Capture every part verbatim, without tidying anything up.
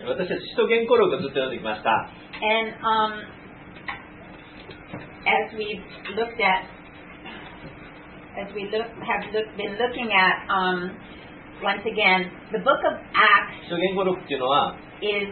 私たち使徒言語録をずっと読んできました。 And um, as we looked at, as we look, have look, been looking at, um, once again, the book of Acts 使徒言語録っていうのは、 is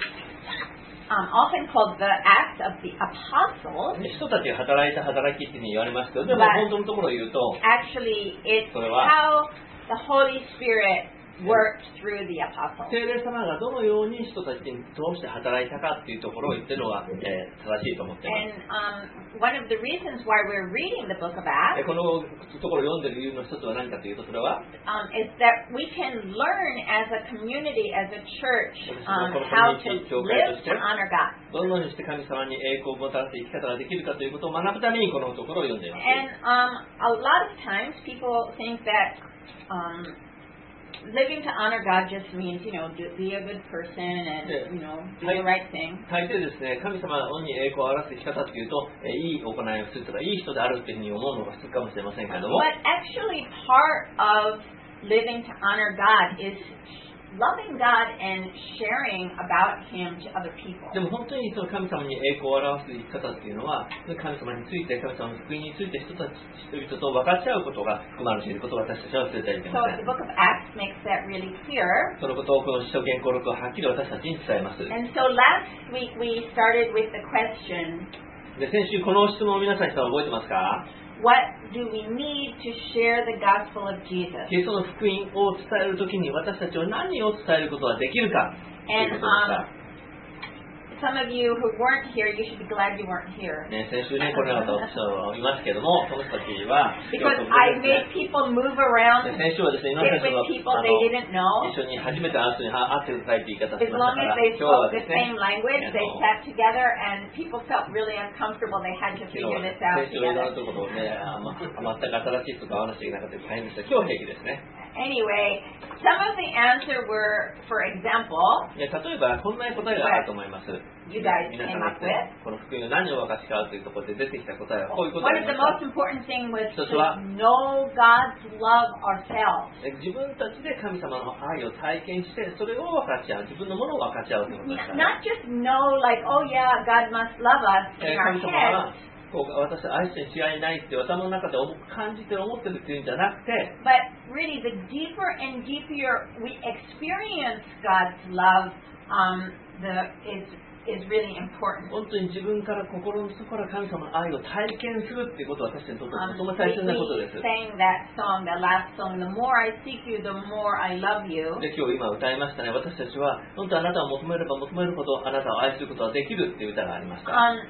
um, often called the Acts of the Apostles. 人たちが働いた働きっていうふうに言われますけど、でも本当のところを言うと、 actually it's how the Holy Spirit worked through the apostles. 聖霊様がどのように人たちに通して働いたかっていうところを言ってるのが、えー、正しいと思っています。 And um, one of the reasons why we're reading the book of Acts このところを読んでる理由の一つは何かというと、それは、 um, is that we can learn as a community, as a church, um, how to live to honor God. どのようにして神様に栄光をもたらす生き方ができるかということを学ぶためにこのところを読んでいます。 And um, a lot of times people think that um, living to honor God just means, you know, do, be a good person and, you know, do the right thing. 大抵ですね、神様に栄光を表す生き方っていうと、えいい行いをするとか、いい人であるっていうふうに思うのが普通かもしれませんけれども。 But actually part of living to honor God is loving God and sharing about Him to other people. でも本当にその神様に栄光を表す生き方っていうのは、神様について、神様の福音について人たち人々と分かち合うことが含まれていることを私たちは忘れてはいけません。 So the book of Acts makes that really clear. そのことをこの使徒言語録ははっきり私たちに伝えます。 And so last week we started with the question. で先週この質問を皆さんに覚えてますか ？What do we need to share the gospel of Jesus? キリストの福音を伝えるときに私たちは何を伝えることができるかということでした。 Some of you who weren't here, you should be glad you weren't here. ね、先週ね、これらの人いますけども、その人たちは、 Because I made people move around, 先週はですね、 sit with people they didn't know. 一緒に初めて会う人に会ってくださいって言い方をし As ましたか long ら、 as they 今日は spoke で the すね、 same language, they sat together and people felt really uncomfortable. They had to figure this out 先週はいろんな together. ところをね、あまあ、全く新しい人と会わなきゃいけなかったり大変でした。今日平気ですね。 Anyway, some of the answer were, for example, 例えばこんな答えがあると思います。 you guys 皆 came さんが up 言 with. ってこの福音が何を分かち合うというところで出てきた答えはこういうこと One で of す the most important things was to know God's love ourselves. 自分たちで神様の愛を体験してそれを分かち合う、自分のものを分かち合うということです。 Not just know like, oh yeah, God must love us in our 神様は heads. こう私は愛して違いないって頭の中で感じて思ってるっていうんじゃなくて、 But really, the deeper and deeper we experience God's love, um, the is is really important. 本当に自分から心の底から神様の愛を体験するっていうことは私たちにとって Um, とても大切なことです。 we sang that song, the last song, the more I seek you, the more I love you. で今日今歌いましたね。私たちは本当あなたを求めれば求めるほどあなたを愛することができるっていう歌がありました。 Um,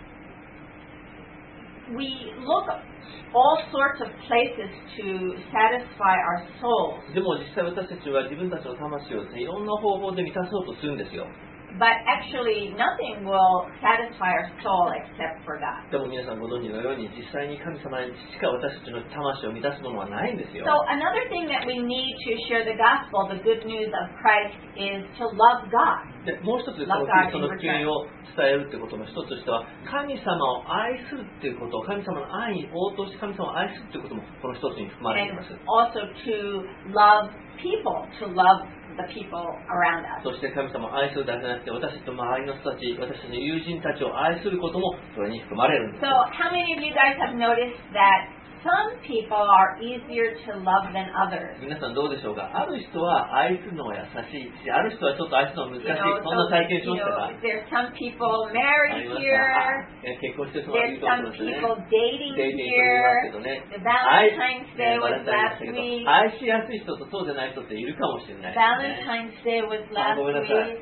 we look at all sorts of places to satisfy our souls. でも実際私たちは自分たちの魂をですね、いろんな方法で満たそうとするんですよ。 But actually, nothing will satisfy our soul except for God. でも皆さんご存知のように実際に神様にしか私たちの魂を満たすものはないんですよ。 So another thing that we need to share the gospel, the good news of Christ, is to love God. でもう一つこのキリストの福音を伝えるってことの一つとしては、神様を愛するっていうこと、神様の愛に応答して神様を愛するっていうこともこの一つに含まれてい And ます。 also to love people, to love the people around us. そして神様を愛するだけじゃなくて、私たちと周りの人たち、私たちの友人たちを愛することもそれに含まれるんです。 So how many of you guys have noticed that some people are easier to love than others? 皆さんどうでしょうか。ある人は愛するのが優しいし、ある人はちょっと愛するのが難しい。 You know, そんな so, 体験し you ましたか。 know, there's some people あ married りました。 here. え結婚してる人がい There's るか some もしれないですね。 people dating デイデイと言いますけ here. どね。 The Valentine's Day was last week. 愛しやすい人とそうじゃない人っているかもしれないですね。 Valentine's Day was あ last ごめんな week. さい。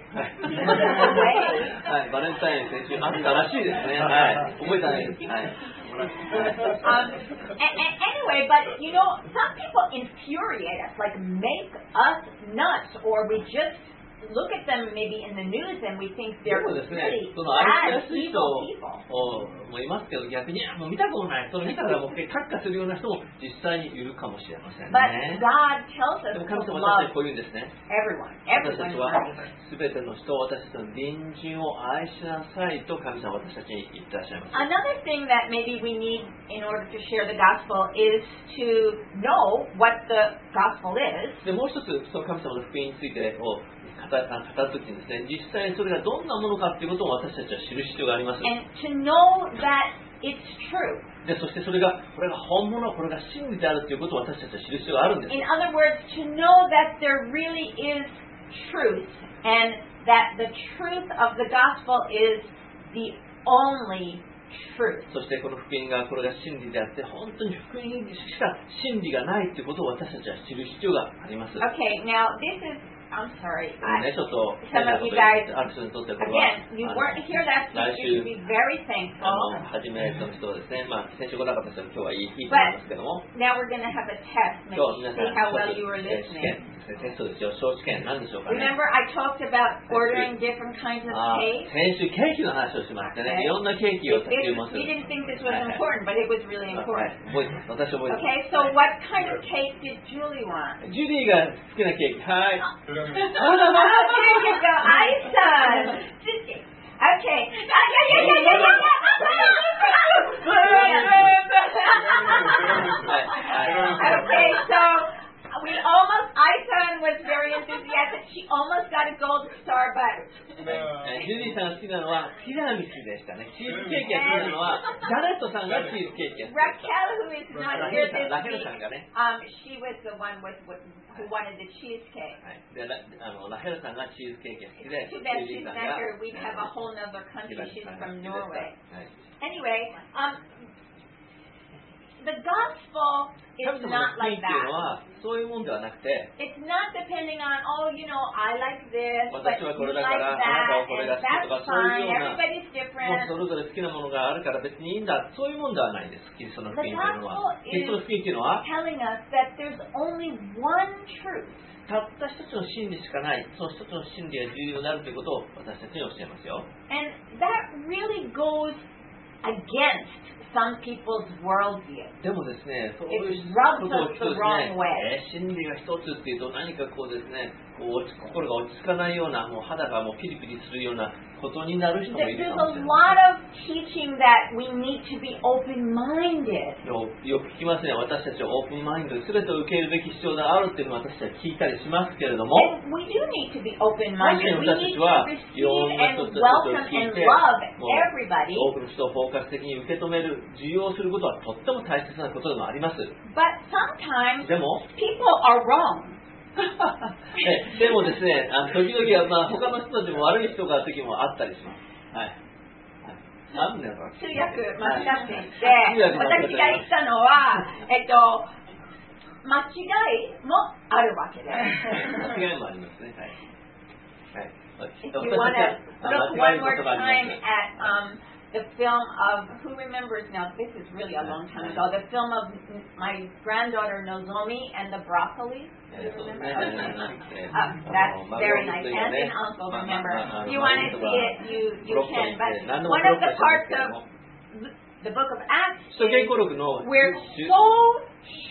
はい、バレンタイン先週あったらしいですね。はい、覚えてないです。はい。 um, and, and anyway, but you know, some people infuriate us, like make us nuts, or we just look at them maybe in the news and we think で they're もですね、 really その愛しや bad, すい人 evil people. もいますけど、逆にもう見たことない、それ見たらもう却下するような人も実際にいるかもしれません But ね。 God tells us でも to 神様は私たち love こう言うんですね。 everyone, 私た everyone ちは is right. すべての人、私たちの隣人を愛しなさいと神様は私たちに言ってらっしゃいます。 Another thing that maybe we need in order to share the gospel is to know what the gospel is. でもう一つ、その神様の福音についてを伝語るときにですね、実際それがどんなものかということを私たちは知る必要があります。 And to know that it's true. でそしてそれがこれが本物、これが真理であるということを私たちは知る必要があるんです。 In other words, to know that there really is truth and that the truth of the gospel is the only truth. そしてこの福音がこれが真理であって本当に福音しか真理がないということを私たちは知る必要があります。 Okay, now this is, I'm sorry. ね、ちょっと Some of you guys, ある人にとってこれは again, you weren't here last week, you should be very あ thankful. の初めの人はですね、まあ先週来なかった人は今日はいいいいと思いますけども、 Now we're going to have a test, 今日 maybe 皆さ see ん how well 一つ you were えー試 listening. 験テストですよ。小試験なんでしょうかね。 Remember I talked about ordering different kinds of あ cake? 先週ケーキの話をしましてね、 Okay. いろんなケーキを This, 注文す we る。 didn't think this was はいはい important, but it was really はい important. 覚えてます。私覚えてます。 Okay, so what kind of cake did Julie want? ジュリーが好きなケーキ、はい。 Oh, there you go, Aisa. Okay. Ah, yeah, yeah, yeah, yeah, yeah, yeah. Okay, so we almost, Aisa was very enthusiastic. She almost got a gold star, but ジュリーさんが好きなのはティラミスでしたね。チーズケーキが好きなのはジャネットさんがチーズケーキが好き。 Raquel, who is not ラ here ヘルさん this ラヘル week, さんがね、 um, she was the one with, with who wanted the cheesecake. はい、でラあのラヘルさんがチーズケーキが好きで、 Too bad ジュリ she's ーさ not んが here. We'd have a whole nother ティ country. ラミス She's さんが好 from きでした。 Norway. はい。 Anyway, um, the gospel is 神様の not 福音 like っていうの that. はそういうもんではなくて、 It's not depending on, oh, you know, I like this, but 私 you はこれ like だから、あなた that, はこれ and が好きと that's か、そういう fine. ような、 Everybody's もう different. それぞれ好きなものがあるから別にいいんだ、そういうもんではないんです。キリストの福音というのは。 The gospel is キリストの福音っていうのは、 Telling us that there's only one truth. たった一つの真理しかない、その一つの真理が重要であるということを私たちに教えますよ。 And that really goes against some people's worldview. でもですね、そういう It こ rubs とを us 聞くと the です wrong ね、 way. えー真理が一つっていうと何かこうですね、こう落ち心が落ち着かないような、もう肌がもうピリピリするようなことになる人もい There's る a かもしれ lot ません。 of teaching that we need to be open-minded. よよく聞きますね、私たちはオープンマインドで全てを受け入れるべき必要があるっていうのを私たちは聞いたりしますけれども、 And we do need to be open-minded. We need to 私たちは receive いろんな人 and たちを welcome 聞い and て、 love もう everybody. 多くの人を包括的に受け止める、受容することはとっても大切なことでもあります。 But sometimes でも、 people are wrong. えでもですね、あの時々は、まあ、他の人たちも悪い人が時もあったりします。はい。はい、なんだろう。 通訳間違っていて、 通訳間違って私が言ったのは、えっと、間違いもあるわけです。 間違いもありますね。はい。はい。 If you want to あ look 間違 one える more ことがあ time ります at um, the film of, who remembers now, this is really a long time ago, the film of my granddaughter Nozomi and the broccoli. Do you えーそうです remember? ね。 Uh, that's very nice. Aunt and uncle remember. If you want to see it, you, you can. But one of the parts of the book of Acts 使徒言 is 語録の we're 重 so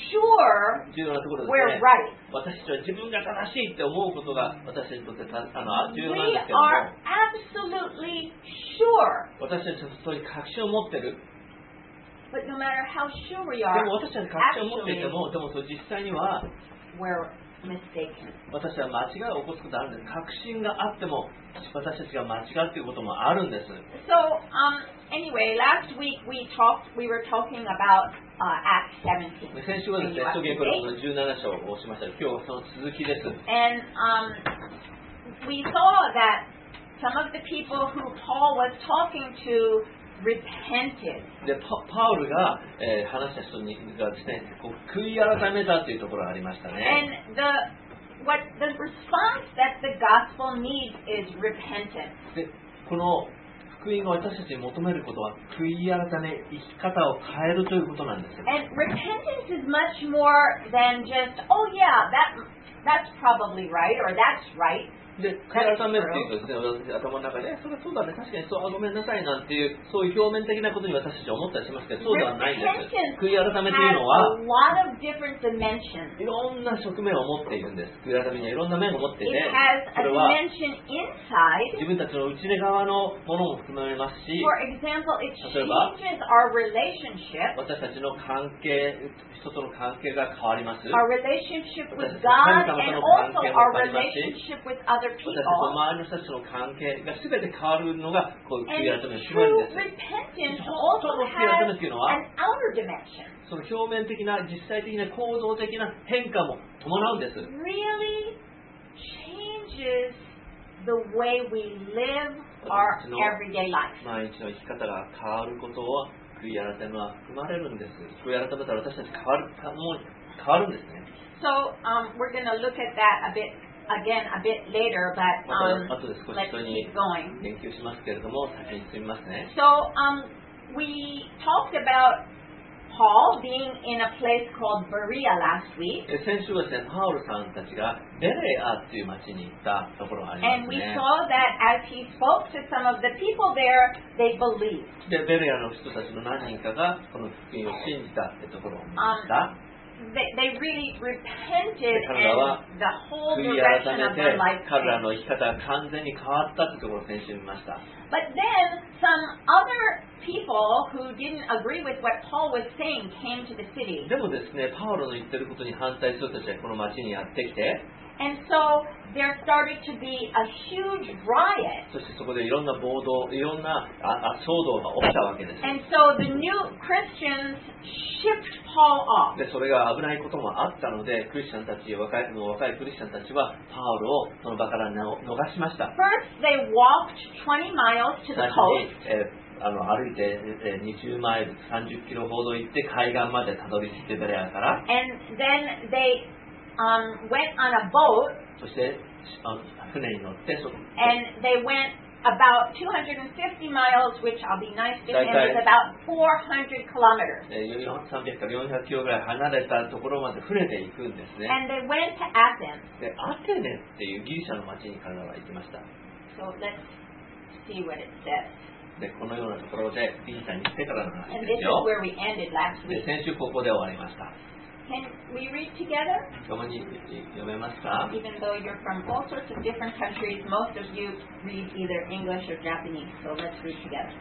sure 重要なところです we're ね。 right. 私たちは自分が正しいって思うことが私たちにとってたあの重要なん We ですけども、 are absolutely sure. 私たちはそういう確信を持ってる。 But no matter how sure we で are, も私たち確信を持っていて actually も、でもそれ実際には we're mistaken. 私は間違いを起こすことがあるんです。確信があっても私たちが間違うということもあるんです。 So, um, anyway, last week we talked, we were talking about uh, Acts seventeen. 先週はですね、使徒言語録のじゅうなな章をしましたが、今日はその続きです。 And um, we saw that some of the people who Paul was talking to repented. でパ、パウルが、えー話した人にがですね、こう悔い改めたというところがありましたね。 And the what the response that the gospel needs is repentance. で、この福音が私たちに求めることは悔い改め、生き方を変えるということなんです。 And repentance is much more than just, oh yeah, that that's probably right or that's right. で、悔い改めっていうとですね、私頭の中で、それそうだね、確かにそう、あ、ごめんなさいなんていう、そういう表面的なことに私たちは思ったりしますけど、そうではないんです。悔い改めというの has は、 a lot of different dimensions. いろんな側面を持っているんです。悔い改めにはいろんな面を持ってい It て、 has そ a れは dimension inside. 自分たちの内側のものも含まれますし、 For example, it 例えば、 changes our relationship, 私たちの関係、人との関係が変わります。 our relationship with 私たち God, 神様と and の関 also 係も our 変わりますし、 relationship with other other 私 people. たちの周りの人たちの関係が全て変わるのがこういう悔い And 改めの決まり true です。 repentance 本当 also の悔い改め has というのは an outer dimension. その表面的な実際的な構造的な変化も伴うんです。 Really changes the way we live our everyday life. 毎日の生き方が変わることを悔い改めは含まれるんです。悔い改めたら私たち変わるかもう変わるんですね。 So um, we're going to look at that a bit again a bit later, but ま um, た後で少し let's 人に keep going. 言及しますけれども、先に進みますね。 So um, we talked about Paul being in a place called Berea last week, え先週はですね、パウロさんたちがベレアという町に行ったところがありま and す we ね。 saw that as he spoke to some of the people there, they believed. で、ベレアの人たちの何人かがこの福音を信じたってところを見ました。 They, they really repented, 彼らは and the whole 悔い direction 改 of め their て life 彼ら changed. の生き方が完全に変わったってところを先週見ました。 But then some other people who didn't agree with what Paul was saying came to the city. でもですね、パウロの言ってることに反対する人たちがこの町にやってきて、 And so there started to be a huge riot. そしてそこでいろんな暴動、いろんなああ騒動が起きたわけです。 And so the new Christians shipped Paul off. で、それが危ないこともあったので、クリスチャンたち、若い若いクリスチャンたちはパウロをその場からの逃しました。 First, they walked twenty miles to 最 the 初に coast. えーあの歩いて、えーにじゅうマイル、さんじゅっキロほど行って海岸までたどり着いてベレアから、 And then they um, went on a boat, そしてあの船に乗ってそ and they went about two hundred fifty miles, which I'll be nice to him, is about four hundred kilometers. えーさんびゃくからよんひゃくキロぐらい離れたところまで船で行くんですね。 And they went to Athens. で、アテネっていうギリシャの町に彼らは行きました。 So let's see what it says. で、このようなところでギリシャに行ってからの話 And で this す is よ。 where we ended last で、 week. 先週ここで終わりました。 Can we read together? 共に読めますか？ Even though you're from all sorts of different countries, most of you read either English or Japanese. So let's read together.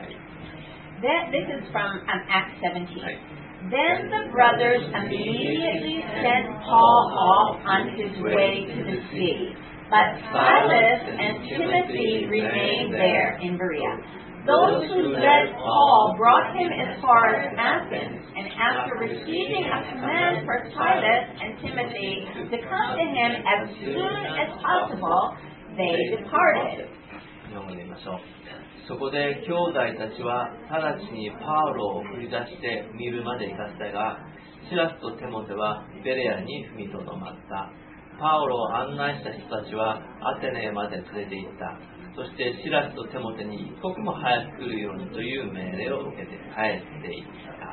Then, this is from um, Acts seventeen. Then the brothers immediately sent Paul off on his way to the sea. But Silas and Timothy remained there in Berea. Those who led Paul brought him as far as Athens, and after receiving a command for Silas and Timothy to come to him as soon as possible, they departed. 日本語で言いましょう。そこで兄弟たちは直ちにパウロを送り出して見るまで行かせたが、シラスとテモテはベレアに踏みとどまった。パウロを案内した人たちはアテネまで連れて行った。そしてシラスとテモテに一刻も早く来るようにという命令を受けて帰っていった。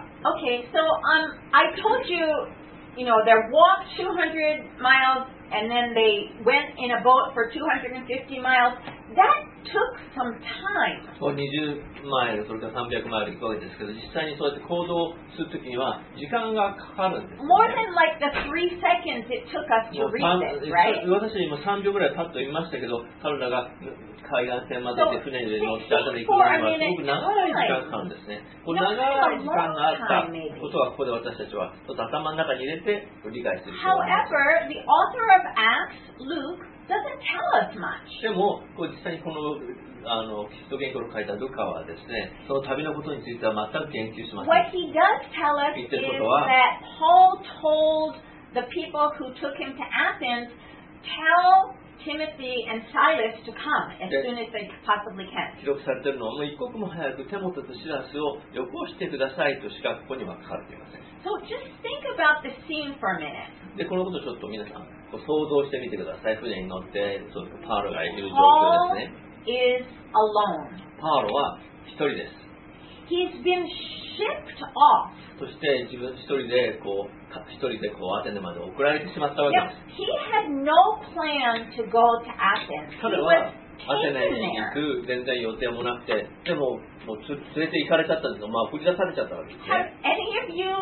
Okay, so um, I told you, you know, they walked two hundred miles and then they went in a boat for two hundred fifty miles. That took some time. にじゅうマイル、それからさんびゃくマイル行くわけですけど、実際にそうやって行動するときには時間がかかるんです、ね。 More than like the three seconds it took us to もう reach this, right? 私今さんびょうぐらいパッと言いましたけど、彼らが海岸線まで行って船で乗ってあたり行くのにはすごく長い時間かかるんですね。この長い時間があったことはここで私たちはちょっと頭の中に入れて理解する必要があります。 However, the author of Acts, Luke, doesn't tell us much. でも、こう実際にこのあのキリスト言語を書いたルカはですね、その旅のことについては全く言及しません。 What he does tell us is 言ってることは、 that Paul told the people who took him to Athens, tell Timothy and Silas to come as soon as they possibly can. 記録されているのは、もう一刻も早くテモテとシラスをよこしてくださいとしかここには書かれていません。 So just think about the scene for a minute. で、このことをちょっと皆さんこう想像してみてください。船に乗ってそうパウロがいる状況 Paul ですね。 is alone. パウロは一人です。 He's been shipped off. そして自分一人でこうか一人でこうアテネまで送られてしまったわけ Now, です。 he had no plan to go to Athens. He 彼 was はアテ taken ネに there. 行く全然予定もなくて、でももうつ連れて行かれちゃったんですよ。まあ振り出されちゃったわけです Have ね。 any of you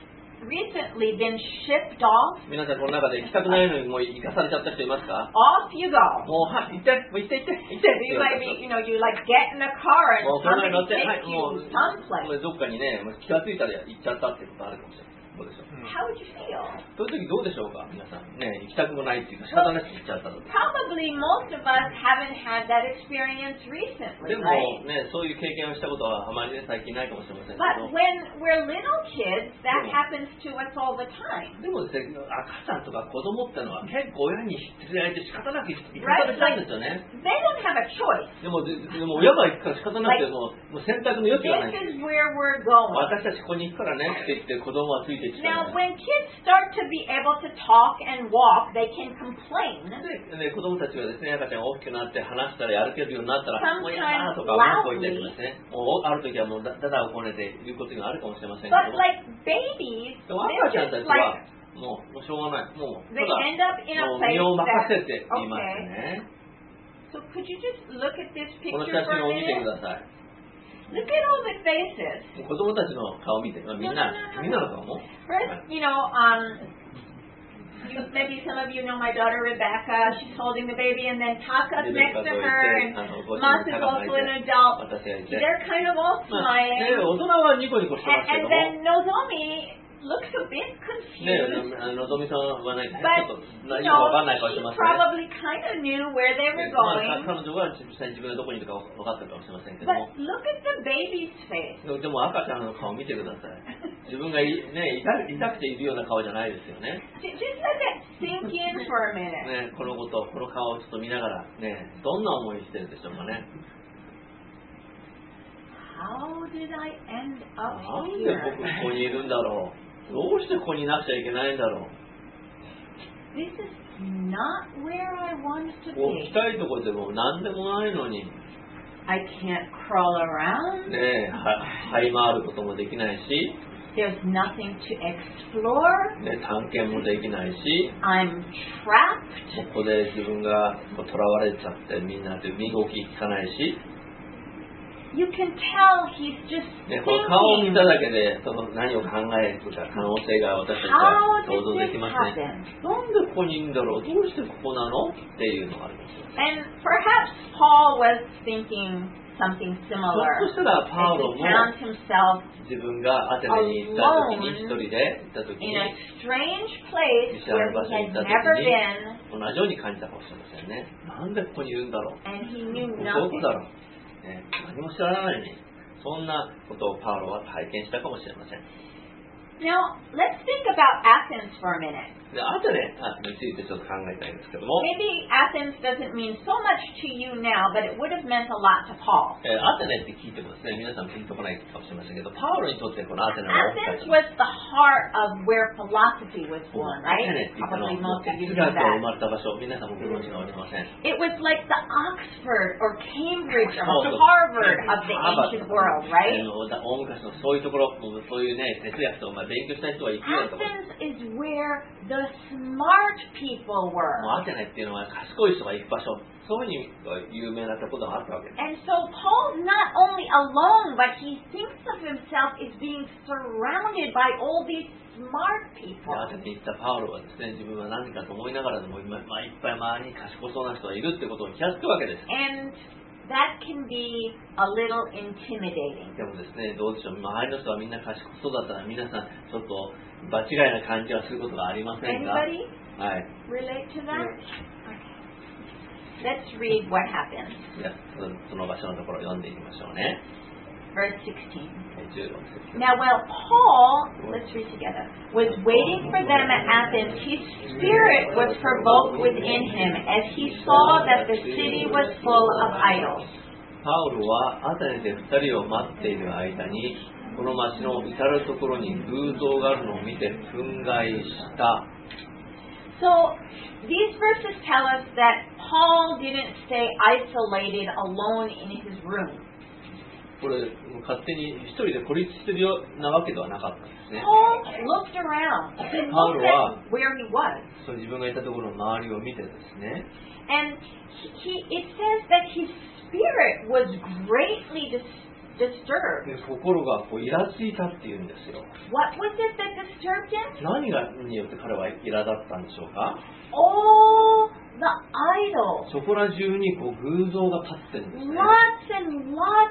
recently been shipped off? 皆さんこの中で行きたくないのにもう行かされちゃった人いますか？ Off you go. もうはい行ってもう行って行って行って You might be, you know, you like get in a car and もう車に乗って、 somebody はい、 takes も you う someplace. どっかにね、もう気がついたら行っちゃったっていうことあるかもしれない。 どうでしょう。 How would you feel? そういう時どうでしょうか皆さん。ね、行きたくもないっていうか仕方なく行っちゃったと。 Probably most of us haven't had that experience で recently, も right? ね、そういう経験をしたことはあまりね、最近ないかもしれませんけ But ど。 when we're little kids, that Yeah. happens to us all the time. でもですね、赤ちゃんとか子供ってのは結構親に連れられて仕方なく行かさ Right? れちゃうん Like, ですよね。 they don't have a choice. でも、ででも親が行くから仕方なくてもう、もう選択の余地がない。 This is where we're going. 私たちここに行くからねって言って子供はついていっちゃう Now, when kids start to be able to talk and walk, they can complain. で、ね、子供たちがですね、赤ちゃんが大きくなって話したり歩けるようになったら、 Sometimes もうやだとか文句を言ったりとかですね、もうある時はもうだだだをこねて言うことがあるかもしれませんけど But も、 like babies, でも they're 赤ちゃん just たち like はもうもうしょうがない、もう they ただ end up in a もう place 身を任 that せて言います okay. ね。 So could you just look at this この picture 写 for 真を a 見てく minute? ださい。 Look at all the faces. 子供たちの顔を見て、みんな、みんなの顔も。 First, you know, um, you, maybe some of you know my daughter Rebecca. She's holding the baby, and then Taka's レベ next ッカ to とい her, て、 and あの、ご主 Mas 人 is 高がい also an て、 adult. 私がいて。 They're kind of all まあ、ね、 smiling. 大人はニコニコしてます And, けど and も、 then Nozomi looks a bit ね、 confused. あのぞみさんはね、ちょ But, っと you よくわか know, んない顔し she てますね。 probably kind of knew where they ね were まあ going. 彼女は実際に自分がどこにいるか分かってるかもしれませんけど But も、 look at the baby's face. でも赤ちゃんの顔を見てください。自分がい、ね、痛痛くているような顔じゃないですよね。 Just let that sink in for a minute. ね、このこと、この顔をちょっと見ながら、ね、どんな思いしてるんでしょうかね。 How did I end な up んで here? 僕ここにいるんだろう。どうしてここにいなくちゃいけないんだろう。 This is not where I wanted to こう be. 来たいところでも何でもないのに、 I can't crawl around. ね、は這い回ることもできないし、 There's nothing to explore. ね、探検もできないし、 I'm trapped. ここで自分がこう囚われちゃってみんなで身動き聞かないし、 You can tell he's just ね、この顔を見 thinking. ただけでその何を考えるか可能性が私たちは How 想 did 像で this きません。 happen? なんでここにいるんだろう、どうしてここなのっていうのがありますよね。 And perhaps Paul was thinking something ひょ similar. っとしたらパウ As ロ he も found himself 自分がアテネに行った時に一人で行った時 in に a strange place 知ら where ぬ場 he 所に had 行った時 never に been, 同じように感じたかもしれませんね。なんでここにいるんだろう、 and he knew どこ nothing. だろう、ね、何も知らないのに、そんなことをパウロは体験したかもしれません。 Now, let's think about Athens for a minute. でアテネについてちょっと考えたいんですけども、 Maybe Athens doesn't mean so much to you now, but it would have meant a lot to Paul. えーアテネって聞いてもですね、皆さんピンとこないかもしれませんけど、パウロにとってこのアテネは大きかっ Athens た。 was the heart of where philosophy was born, ア right? テネって言ったのは Probably most of you 哲 know 学が生 that. まれた場所、皆さんもご存知がありません。 It was like the Oxford or Cambridge そう or そう Harvard of the ハーバー ancient ド world, あ right? の大昔のそういうところ、もうそういうね、哲学とかまあ勉強した人は行くようなところ。 Athens is where the smart people もう were. アテネっていうのは賢い人が行く場所、そういうふうに有名なところがあったわけです。 And so Paul's not only alone, but he thinks of himself as being surrounded by all these smart で people. アテネに行ったパウロはですね、自分は何かと思いながらでも、ままあ、いっぱい周りに賢そうな人がいるってことを気がつくわけです。 And that can be a little intimidating. でもですね、どうでしょう、周りの人はみんな賢そうだったら、皆さんちょっと場違いな感じはすることがありませんか？ Anybody はい。 relate to that? Let's read what happens. じゃあそのその場所のところを読んでいきましょうね。 Verse sixteen. じゅうろく節。 Now, while Paul, let's read together, was waiting for them at Athens, his spirit was provoked within him as he saw that the city was full of idols. パウロはアテネで二人を待っている間に、この町の至るところに偶像があるのを見て憤慨した。 So, these verses tell us that Paul didn't stay isolated alone in his room. これ勝手に一人で孤立してるようなわけではなかったんですね。 Paul looked around. He looked at where he was. そう自分がいたところの周りを見てですね。 And he, it says that his spirit was greatly dis- disturbed. で心がこうイラついたっていうんですよ。 What was it that disturbed him? 何がによって彼は苛立ったんでしょうか？ All the idols. そこら中にこう偶像が立ってるんですね。 Lots and lots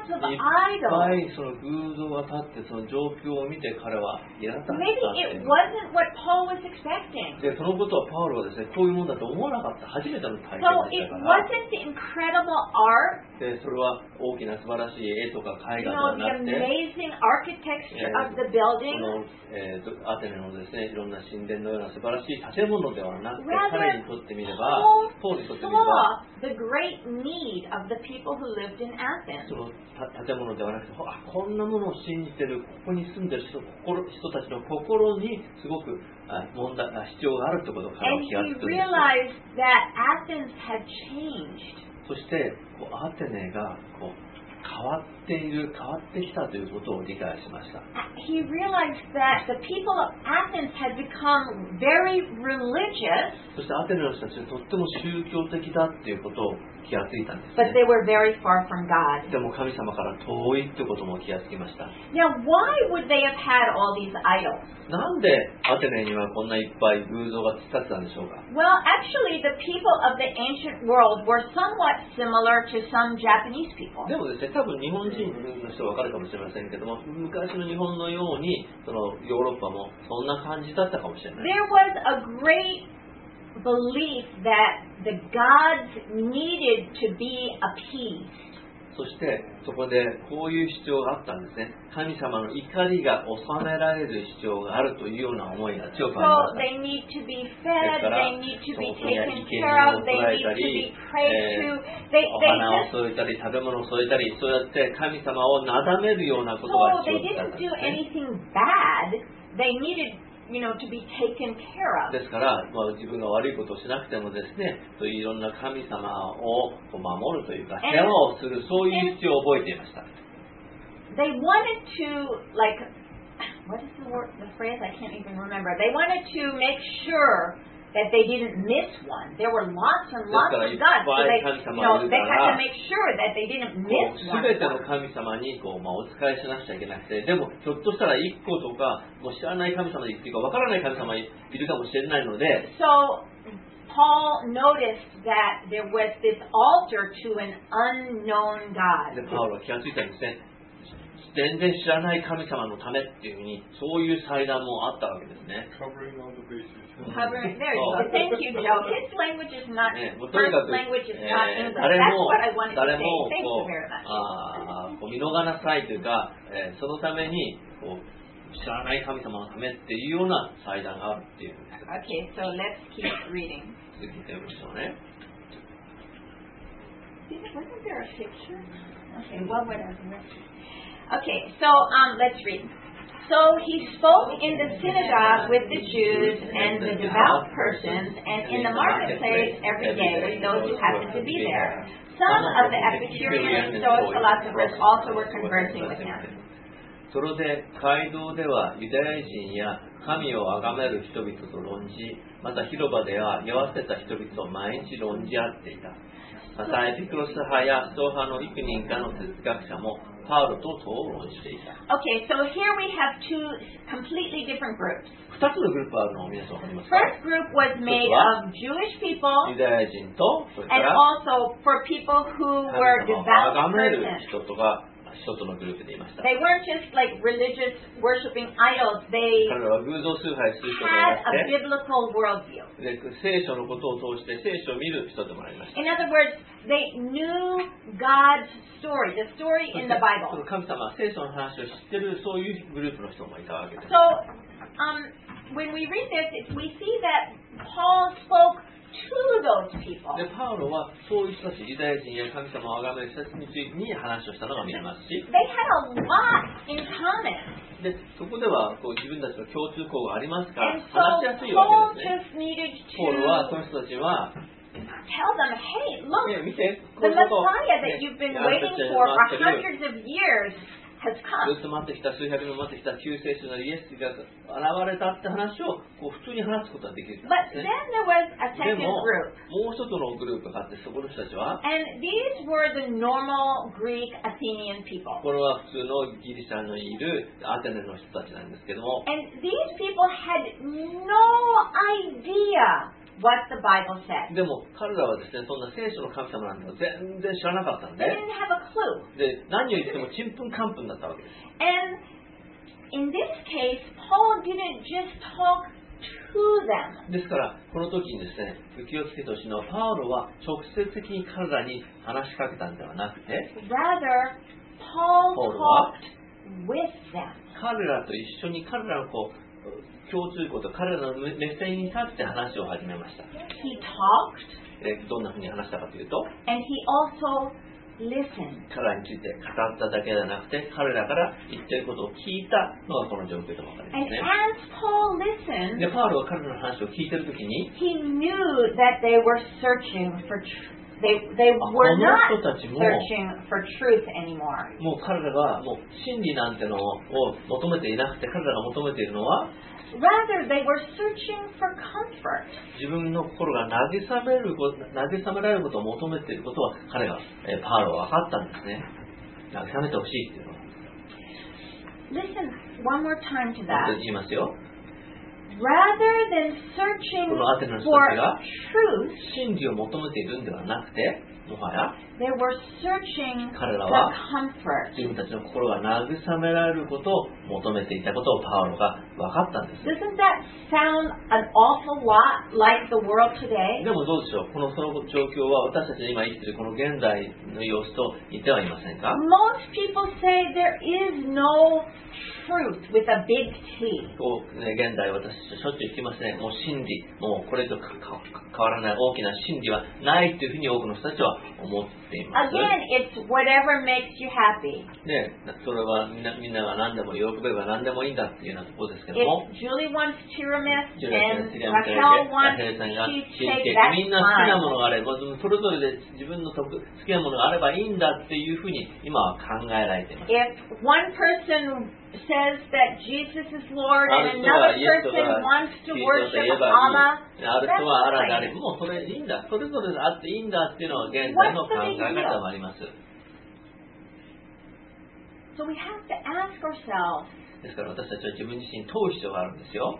lots of いっぱ idols. いその偶像が立ってその状況を見て彼は苛立ったってい Maybe う it wasn't what Paul was expecting. でそのことはパウロはですねこういうもんだと思わなかった初めての体 So 験でし it たから wasn't the incredible art, でそれは大きな素晴らしい絵とか絵 you 画 know, では the なくて amazing architecture of the こ building. の、えーと、アテネのですねいろんな神殿のような素晴らしい建物ではなくて Rather, 彼にとってみれば Paul ポールにとってみれば saw the great need of the people who lived in そ Athens. のた建物ではなくてあこんなものを信じてるここに住んでる人心人たちの心にすごくあ問題あ必要があるということを彼は And 気が he つくんですよ realized that Athens had changed. そしてこうアテネがこう変わっている変わってきたということを理解しました He realized that the people of Athens had become very religious, そしてアテネの人たちはとっても宗教的だっていうことを気がついたんです but ね they were very far from God. でも神様から遠いってことも気がつきました Now, why would they have had all these idols? なんでアテネにはこんないっぱい偶像が立ってたんでしょうか Well, actually, the people of the ancient world were somewhat similar to some Japanese people. でもですね多分日本人の人は分かるかもしれませんけども昔の日本のようにそのヨーロッパもそんな感じだったかもしれない There was a great belief that the gods needed to be appeased. そしてそこでこういう主張があったんですね神様の怒りが収められる主張があるというような思いが強くあ So り they ま need to be です fed, から they need to そ be こには taken 生贄 care を of, 捉 they え need た to り be prayed え to. ー They, お they 花を just 添えたり食べ物を添えたりそうやって神様をなだめるようなことが so they 必要だっ didn't たん do ですね anything bad. They needed, you know, to be taken care of. ですから、まあ、自分が悪いことをしなくてもですねそういういろんな神様をこう守るというか世話をするそういう必要を覚えていました They wanted to, like, what is the word, the phrase? I can't even remember. They wanted to make sure that they didn't miss one. There were lots and lots of gods, so they, you know, they had to make sure that they didn't こ miss う one. 全ての神様にこう、まあ、お仕えしなくちゃいけなくてでもひょっとしたらいっことかもう知らない神様にっていうかわからない神様にいるかもしれないので So Paul noticed that there was this altar to an unknown God. でパウロは気がついたんですね全然知らない神様のためっていうふうにそういう祭壇もあったわけですね Covering all the bases. Covering, there you go. Thank you, Joe. His language is not, ね、もうとにか first く、 language is え not ー English. 誰 That's も what I wanted to 誰 say. も Thank こ you う very much. あーこう見逃なさいというか、えーそのためにこう知らない神様のためっていうような祭壇があるっていうふうに Okay, so let's keep reading. 続けてみましょうね Wasn't there a picture? Okay, well, whatever. Okay, so um, let's read. So he spoke in the synagogue with the Jews and the devout persons, and in the marketplace every day with those who happened to be there. Some of the Epicurean and Stoic philosophers also were conversing with him. それで街道ではユダヤ人や神を崇める人々と論じまた広場では酔わせた人々を毎日論じ合っていたまたエピクロス派やスト派の幾人かの哲学者もパウロと討論していた Okay, so here we have two completely different groups. ふたつのグループあるのを皆さんわかりますか First group was made of Jewish people ユダヤ人とそれか and ら also for people who were 神様を devout 崇める persons. 人とが一つのグループでいました They weren't just like religious worshiping idols. They 彼らは偶像崇拝する人では had な a くて biblical worldview. で聖書のことを通して聖書を見る人でもありました In other words, they knew God's story, the story そし in て the そ Bible. の神様聖書の話を知ってるそういうグループの人もいたわけです So, um, when we read this, it- we see that Paul spoke to those people. でパウロはそういう人たちユダヤ人や神様を崇める人たちについてに話をしたのが見えますし They had a lot in common. でそこではこう自分たちの共通項がありますから And 話し so やすいわ Paul けですね just needed ポールはそ to の人たちは tell them, hey, look, ね見て the こういうこと Messiah that ね you've been あなた waiting たち for が for 待ってる hundreds of years has ず come. っと待ってきた、数百年待ってきた救世主のイエスが現れたって話をこう普通に話すことができるんで But す then ね。 there was a で second も、 group. もう一つのグループがあって、そこの人たちは、 And these were the normal Greek Athenian people. これは普通のギリシャのいるアテネの人たちなんですけども、 And these people had no idea what the Bible said. でも彼らはですね、そんな聖書の神様なんて全然知らなかったん They で、 didn't have a clue. で何を言ってもちんぷんかんぷんだったわけです。 And in this case, Paul didn't just talk to them. ですからこの時にですね、気をつけてほしいのは、パウロは直接的に彼らに話しかけたんではなくて、 Rather, Paul Paul talked with them. 彼らと一緒に彼らのこう共通項と彼らの目線に立って話を始めました。 He talked えどんなふうに話したかというと、 and he also listened. 彼らについて語っただけではなくて、彼らから言っていることを聞いたのがこの状況でもわかりま And すね。 as Paul listened, で、パウロは彼らの話を聞いているときに、 he knew that they were searching for truth. They, they were not searching for truth anymore. もう彼らがもう真理なんてのを求めていなくて、彼らが求めているのは、 Rather, they were searching for comfort. 自分の心が慰めること、慰められることを求めていることは、彼が、えー、パウロは分かったんですね。慰めてほしいっていうのは。 Listen one more time to 本当 that. に言いますよ。 Rather than searching このアテナの人 for たちが truth, 真理を求めているんではなくて、もはや they were searching 彼ら for は comfort. 自分たちの心が慰められることを求めていたことをパウロが分かったんです。 Doesn't that sound an awful lot like the world today? でもどうでしょう、このその状況は私たちの今生きているこの現代の様子と似てはいませんか？ Most people say there is no truth with a big T. こうね、現代私しょっちゅう聞きますね。もう真理、もうこれとかか変わらない大きな真理はないというふうに多くの人たちは思っています。 Again, it's whatever makes you happy. ね、それはみんなみんなが何でも喜べば何でもいいんだっていうようなところですけども、 If Julie wants tiramisu ジュレさん、 and シリアムテレ Raquel ビ、 wants ラヘルさんがチーズ cheesecake, ケー that's キ、みんな好きな fine. ものがあれば、それぞれで自分の得好きなものがあればいいんだっていうふうに今は考えられています。 If one person says that Jesus is Lord あ and る人は another イエスと person か wants キ to リストと worship 言えばいい。 Allah, ある that's 人はアラであ fine. れ、もうそれいいんだ。それぞれあっていいんだっていうのは現在の考え方もあります。 So we have to ask ourselves, ですから私たちは自分自身に問う必要があるんですよ。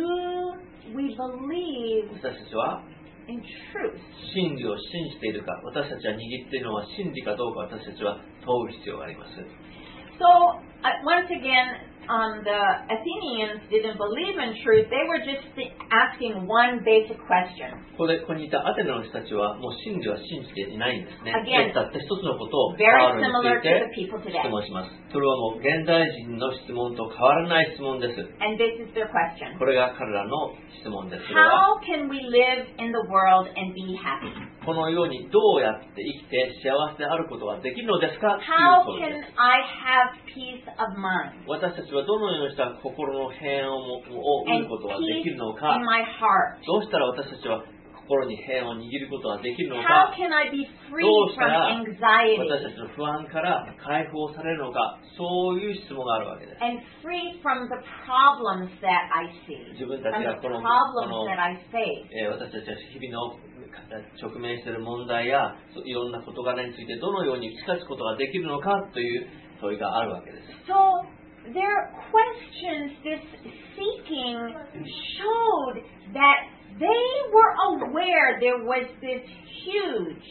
do we believe 私たちは in truth? 真理を信じているか、私たちは握っているのは真理かどうか、私たちは問う必要があります。 So, uh, once again, um, the Athenians didn't believe in truth. They were just th- asking one basic question. ここでここにいたアテナの人たちはもう真理は信じていないんですね。 Again, たった一つのことを Very パウロに similar つ to い the て people 質 today. 問します。それはもう現代人の質問と変わらない質問です。 And this is their question. これが彼らの質問です。それは How can we live in the world and be happy? このようにどうやって生きて幸せであることができるのですかという How 問いで can す。 I have peace of mind 私たちはどのようにした心の平安をを得 and ることがで peace きるの in か、 my heart? どうしたら私たちは心に平安を握ることができるの How か、 can I be free どうした from ら anxiety 私たちの不安から解放されるのか、そういう質問があるわけです。 and free from the problems that I see, 自分た from ち the がこの、こ problems の that I face? えー私たちは日々の直面している問題やそういろんな事柄についてどのように打ち勝つことができるのかという問いがあるわけです。 So their questions, this seeking, showed that they were aware there was this huge,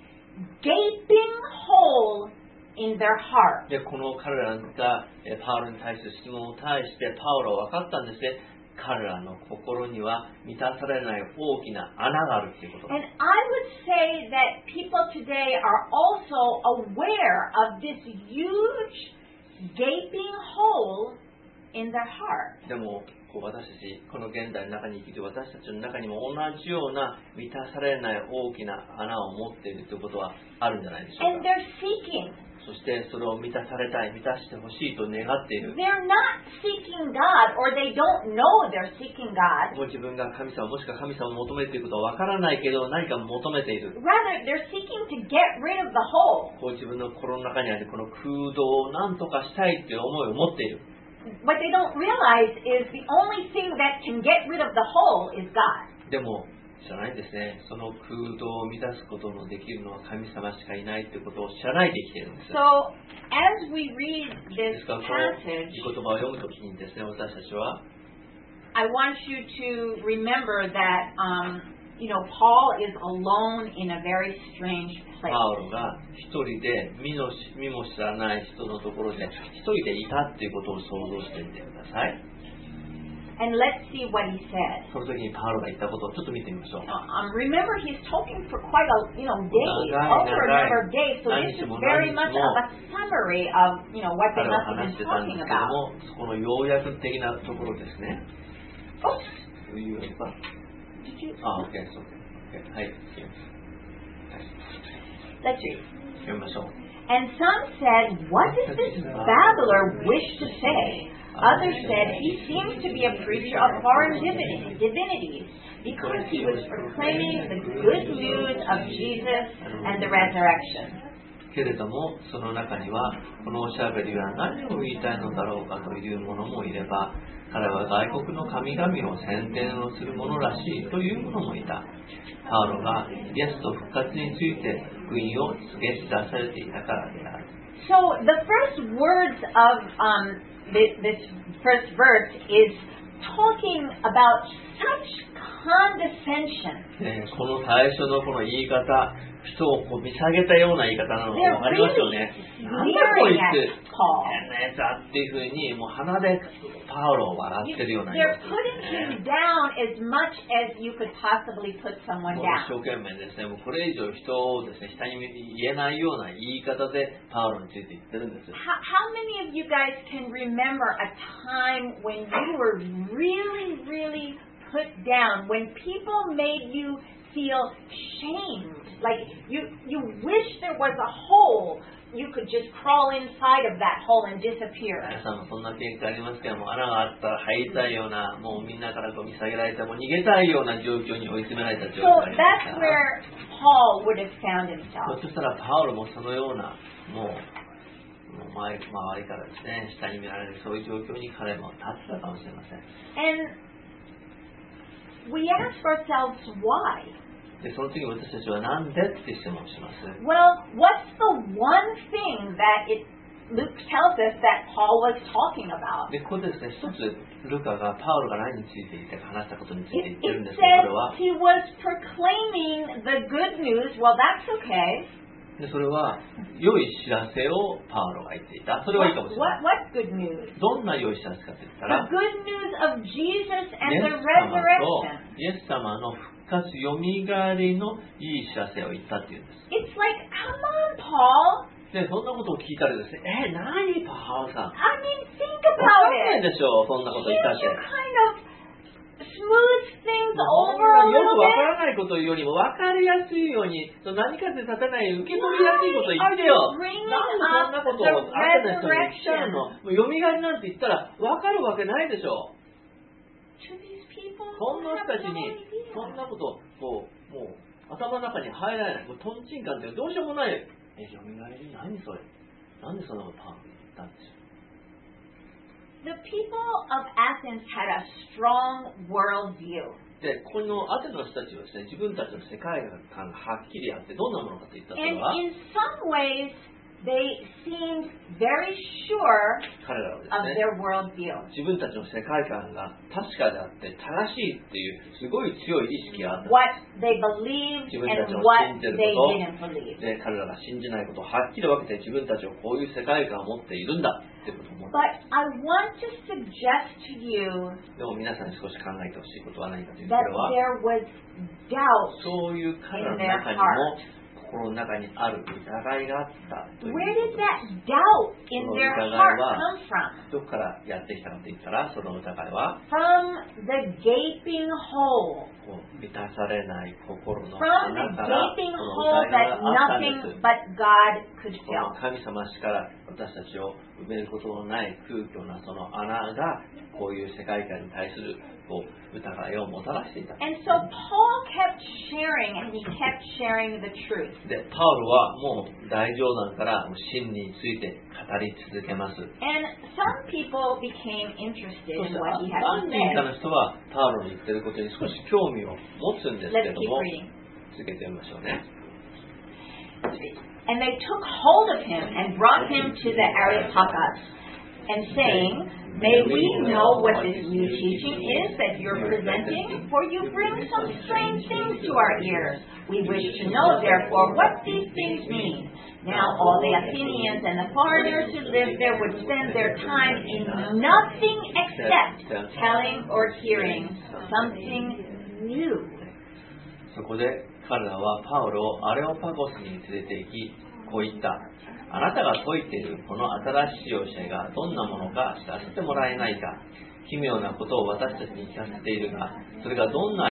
gaping hole in their heart. で、この彼らがえーパウロに対する質問を対してパウロは分かったんですね。彼らの心には満たされない大きな穴があるということ。 And I would say that people today are also aware of this huge, gaping hole in their heart. でもこう私たちこの現代の中に生きている私たちの中にも同じような満たされない大きな穴を持っているということはあるんじゃないでしょう And か。 they're seeking. そしてそれを満たされたい、満たしてほしいと願っている。 They're not seeking God, or they don't know they're seeking God. もう自分が神様、もしくは神様を求めていることはわからないけど、何か求めている。 Rather, they're seeking to get rid of the hole. こう自分の心の中にあるこの空洞を何とかしたいという思いを持っている。 What they don't realize is the only thing that can get rid of the hole is God. でも知らないんですね。その空洞を満たすことのできるのは神様しかいないということを知らないで生きているんです。 So, as we read で this すから、この passage, 御言葉を読むときにですね、私たちは I want you to remember that, um, you know, Paul is alone in a very strange パ place. ウロが一人で見の見も知らない人のところで一人でいたっていうことを想像してみてください。 And let's see what he said. その時にパウロが言ったことをちょっと見てみましょう。 Um, remember, he's talking for quite a, you know, days, Nagai, over a number of days. So this is Nanishimo, very much of a summary of, you know, what they 彼は must have 話 been してたんで talking すけど about. も、そこの要約的なところですね。 Oh, というよりは、 did you? あ、OK、そう。OK、はい。 Let's read. 読みましょう。 And some said, what does this babbler wish to say? Others said, he seems to be a preacher of foreign divin- divinities, because he was proclaiming the good news of Jesus and the resurrection. けれども、その中には、このおしゃべりは何を言いたいのだろうかという者もいれば、彼は外国の神々を宣伝をする者らしいという者もいた。パウロがイエスと復活について福音を告げ知らされていたからである。 So the first words of um, this, this first verse is talking about such condescension. ね、この最初のこの言い方、人をこう見下げたような言い方なのが They're 分かりますよ really ね。なんだこい sneering at つ、 Paul. 変なやつだっていうふうに、もう鼻でパウロを笑ってるような様 They're 子 putting です him ね。 down as much as you could possibly put someone もう一 down. 生懸命ですね、もうこれ以上人をですね、下に言えないような言い方でパウロについて言ってるんです。 How, how many of you guys can remember a time when you were really, really put down, when people made you feel shamed, like you, you wish there was a hole, you could just crawl inside of that hole and disappear. 皆さんもそんな経験ありますけども、穴があったら入りたいような、もうみんなからこう見下げられても逃げたいような状況に追い詰められた状 So 況がありまし that's た。 where Paul would have found ひょ himself. っとしたらパウロもそのような、もう、もう周り周りからですね、下に見られるそういう状況に彼も立ってたかもしれません。 And we ask ourselves why. で、その次私たちはなんでって質問をします。 Well, what's the one thing that it Luke tells us that Paul was talking about? で、ここでですね、一つルカがパウロが何について言って話したことについて It, 言ってるん it ですけど、これ says は、 he was proclaiming the good news. Well, that's okay. でそれは良い知らせをパウロが言っていた。それはいいかもしれない。 What, what good news? どんな良い知らせかと言ったら、 The good news of Jesus イ and エ the ス様 resurrection. とイエス様の復活よみがえりのいい知らせを言ったっていうんです。 It's like, come on, Paul. で、そんなことを聞いたらですね、え、何パウロさん。 I mean, think わか about んない it. でしょう、そんなこと言ったっ Can't て。 you kind of smooth things そん over な a よく little わ bit? からないことよりも分かりやすいように、その何かで立てない受け取りやすいこと言ってよ。 Why are you bringing なんでそんなことを up あ the なたの人に言っちゃうの。もうよみがえりなんて言ったら分かるわけないでしょう。 To these people そん who な have 人たち no に、 idea. そんなことを、こう、もう、頭の中に入らない。もう、トンチンカンってどうしようもない。え、よみがえり何それ。なんでそんなことパンって言ったんでしょう。 The people of Athens had a strong world view. で、このアテネの人たちはですね、自分たちの世界観がはっきりあって、どんなものかといったら、それ And は、 in some ways, they seemed very sure 彼らは of ですね、 their world view. 自分たちの世界観が確かであって正しいっていうすごい強い意識があった。 What they believed 自分たち and の what 信じる they こと didn't believe. で、彼らが信じないことをはっきり分けて自分たちをこういう世界観を持っているんだっていうことを思って But I want to suggest to you でも皆さんに少し考えてほしいことは何かというと、 that これは there was doubt. そういう彼らの中にも心の中にある疑いがあったという Where こ did とで that doubt す。 in の their 疑い heart は come from? どこからやってきたかと言ったら、その疑いは From the gaping hole. こう満たされない心の From the 穴から gaping こ hole の疑い that があったんで nothing す。 but God could この fill. 神様しから私たちを埋めることのない空虚なその穴がこういう世界観に対するこう疑いをもたらしていた。 And so Paul kept sharing, and he kept sharing the truth. で、パウロはもう大冗談から真理について語り続けます。 And some people became interested そし in て what he had 何 to 人か say. の人はパウロの言ってることに少し興味を持つんですけ Let's れど keep も、 reading. 続けてみましょうね。 And they took hold of him and brought him to the Areopagus, and saying, May we know what this new teaching is that you're presenting, for you bring some strange things to our ears. We wish to know, therefore, what these things mean. Now all the Athenians and the foreigners who lived there would spend their time in nothing except telling or hearing something new. そこで彼らはパウロをアレオパゴスに連れて行き、こう言った。あなたが説いているこの新しい教えがどんなものか知らせてもらえないか。奇妙なことを私たちに聞かせているが、それがどんな